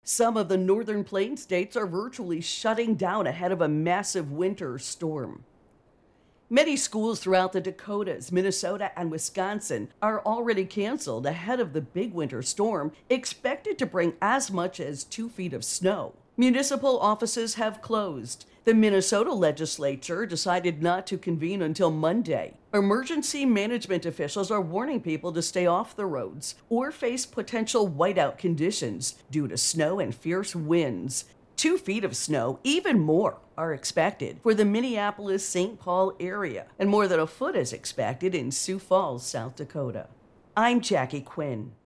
Some of the northern plain states are virtually shutting down ahead of a massive winter storm. Many schools throughout the Dakotas, Minnesota, and Wisconsin are already canceled ahead of the big winter storm expected to bring as much as 2 feet of snow. Municipal offices have closed. The Minnesota legislature decided not to convene until Monday. Emergency management officials are warning people to stay off the roads or face potential whiteout conditions due to snow and fierce winds. 2 feet of snow, even more, are expected for the Minneapolis St. Paul area, and more than a foot is expected in Sioux Falls, South Dakota. I'm Jackie Quinn.